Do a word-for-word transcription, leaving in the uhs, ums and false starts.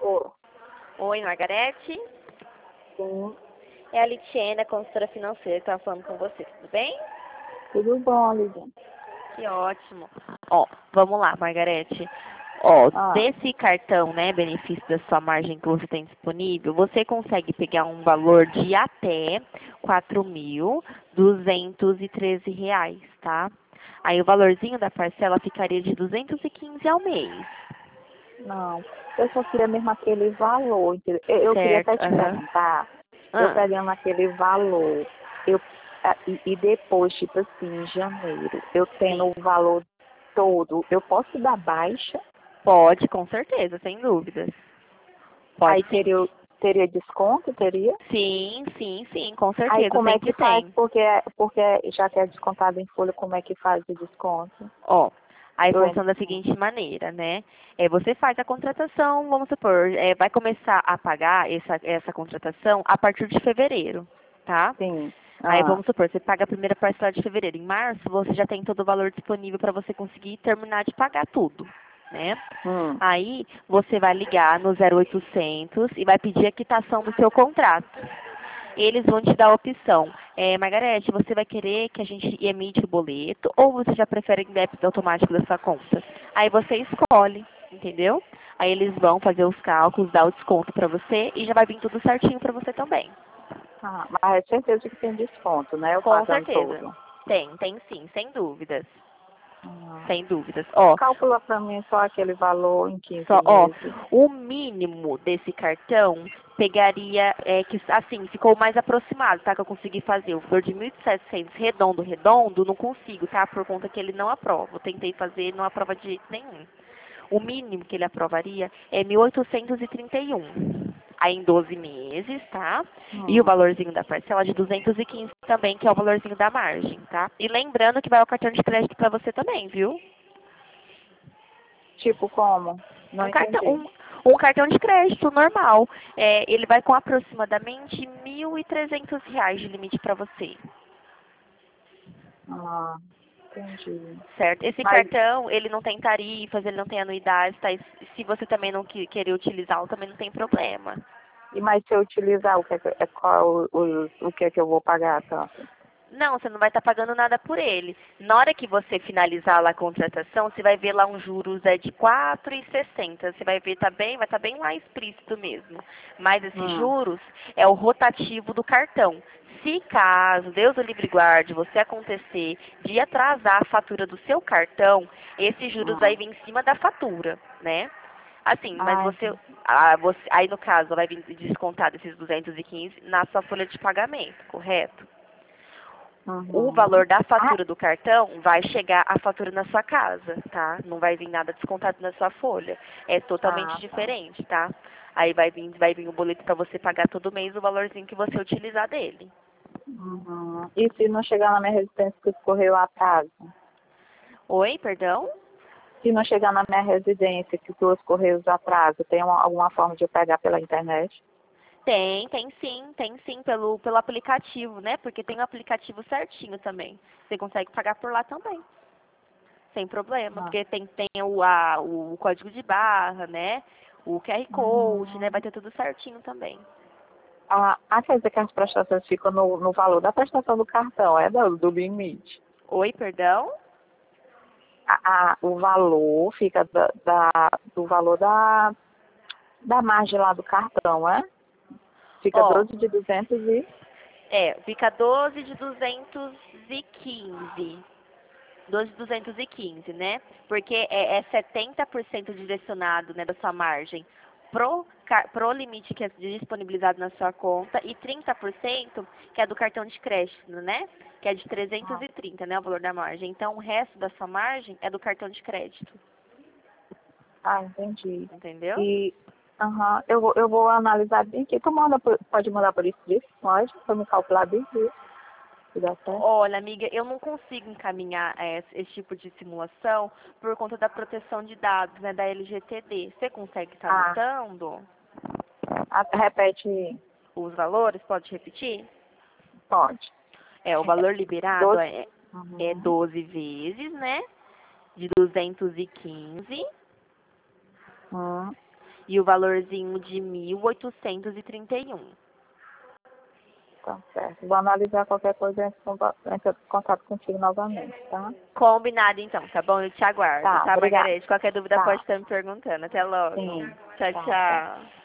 Ô, Oi, Margarete. sim, É a Litiene, a consultora financeira, que estava falando com você, tudo bem? tudo bom, Lívia? Que ótimo. Ó, vamos lá, Margarete. Ó, Ah, desse cartão, né, benefício da sua margem que você tem disponível, você consegue pegar um valor de até quatro mil duzentos e treze reais, tá? Aí o valorzinho da parcela ficaria de duzentos e quinze ao mês, não, eu só queria mesmo aquele valor, entendeu? Eu, eu queria certo? até te Aham. perguntar, eu Ah, pegando aquele valor, eu, ah, e, e depois, tipo assim, em janeiro, eu tendo sim. o valor todo, eu posso dar baixa? Pode, com certeza, sem dúvidas. Pode Aí sim. teria, teria desconto, teria? Sim, sim, sim, com Aí certeza, como é sempre que faz, tem. porque, porque já que é descontado em folha, como é que faz o desconto? Ó, aí Eu funciona da entendo. seguinte maneira, né? É, você faz a contratação, vamos supor, é, vai começar a pagar essa, essa contratação a partir de fevereiro, tá? Sim, Aí ah, vamos supor, você paga a primeira parcela de fevereiro. Em março, você já tem todo o valor disponível para você conseguir terminar de pagar tudo, né? hum, Aí você vai ligar no zero oitocentos e vai pedir a quitação do seu contrato. Eles vão te dar a opção. É, Margarete, você vai querer que a gente emite o boleto ou você já prefere em débito automático da sua conta? Aí você escolhe, entendeu? Aí eles vão fazer os cálculos, dar o desconto para você e já vai vir tudo certinho para você também. ah, mas é certeza que tem desconto, né? Eu Com pagando certeza. todo. Tem, tem sim, sem dúvidas. Ah, Sem dúvidas. Ó, calcula para mim só aquele valor em quinze só, ó, meses. o mínimo desse cartão pegaria, é, que, assim, ficou mais aproximado, tá? Que eu consegui fazer. O valor de mil e setecentos redondo, redondo, não consigo, tá? Por conta que ele não aprova. Eu tentei fazer, não aprova de jeito nenhum. O mínimo que ele aprovaria é mil oitocentos e trinta e um. Aí em doze meses, tá? E o Hum, valorzinho da parcela é de duzentos e quinze também, que é o valorzinho da margem, tá? E lembrando que vai o cartão de crédito para você também, viu? tipo como? Não Um cartão, entendi. um, um cartão de crédito normal. É, ele vai com aproximadamente mil e trezentos reais de limite para você, Ah, entendi. certo? Esse Mas, cartão, ele não tem tarifas, ele não tem anuidade, tá? E se você também não que- querer utilizá-lo, também não tem problema. e mas se eu utilizar, o que é, que- é qual o, o que é que eu vou pagar, tanto? Não, você não vai estar pagando nada por ele. Na hora que você finalizar lá a contratação, você vai ver lá um juros é de quatro vírgula sessenta. Você vai ver, tá bem, vai estar bem lá explícito mesmo. Mas esses Hum, juros é o rotativo do cartão. Se caso, Deus o livre guarde, você acontecer de atrasar a fatura do seu cartão, esses juros vai hum. vir em cima da fatura, né? Assim, mas Ai, você, ah, você, aí no caso vai vir descontado esses duzentos e quinze na sua folha de pagamento, correto? O uhum. valor da Ah, fatura do cartão vai chegar a fatura na sua casa, tá? Não vai vir nada descontado na sua folha. É totalmente ah, tá. diferente, tá? Aí vai vir, vai vir o boleto para você pagar todo mês o valorzinho que você utilizar dele. Uhum. E se não chegar na minha residência que escorreu a casa? Oi, perdão? Se não chegar na minha residência, que os correios atrasam, tem uma, alguma forma de eu pegar pela internet? Tem, tem sim, tem sim, pelo, pelo aplicativo, né? Porque tem o aplicativo certinho também. Você consegue pagar por lá também, sem problema. Ah. Porque tem, tem o, a, o código de barra, né? O Q R Code, né? Vai Uhum. ter tudo certinho também. Ah, ah, quer dizer que as prestações ficam no, no valor da prestação do cartão, é do, do limite. Oi, perdão? A, a- o valor fica da, da- do valor da, da margem lá do cartão, é? Fica Ó, doze de duzentos e... é, fica doze de duzentos e quinze. doze de duzentos e quinze, né? Porque é, é setenta por cento direcionado, né, da sua margem pro, car- pro limite que é disponibilizado na sua conta e trinta por cento que é do cartão de crédito, né? Que é de trezentos Ah, e trinta, né, o valor da margem. Então, o resto da sua margem é do cartão de crédito, ah, entendi. entendeu? E, aham, eu, vou, eu vou analisar bem aqui. Tu manda por, pode mandar por escrito? Pode, para me calcular bem aqui, se dá certo. Olha, amiga, eu não consigo encaminhar eh, esse, esse tipo de simulação por conta da proteção de dados, né, da L G T D. Você consegue estar Ah, anotando ah, repete, os valores? Pode repetir? pode. É, o valor liberado Doze. é, é Uhum. doze vezes, né, de duzentos e quinze. Uhum. E o valorzinho de mil oitocentos e trinta e um. Tá certo. Vou analisar qualquer coisa e entro em contato contigo novamente, tá? Combinado então, tá bom? Eu te aguardo, Tá, tá, obrigada. Margarete? Qualquer dúvida Tá. pode estar me perguntando. Até logo. Sim. Tchau, Tá, tá. tchau.